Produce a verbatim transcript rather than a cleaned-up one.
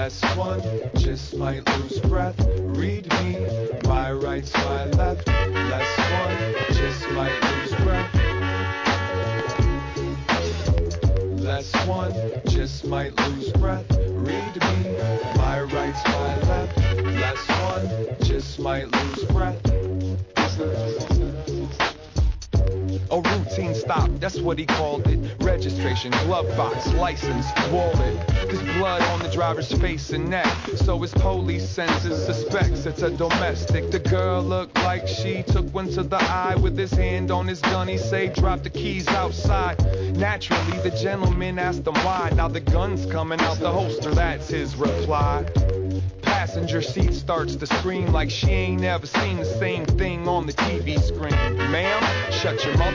Less one just might lose breath. Read me, my right's my left. Less one just might lose breath. Less one just might lose breath. Read me, my right's my left. Less one just might lose breath. A routine stop, that's what he called it. Registration, glove box, license, wallet. There's blood on the driver's face and neck, so his police senses suspects it's a domestic. The girl looked like she took one to the eye. With his hand on his gun, he say, drop the keys outside. Naturally, the gentleman asked him why. Now the gun's coming out the holster, that's his reply. Passenger seat starts to scream like she ain't never seen the same thing on the T V screen. Ma'am, shut your mouth.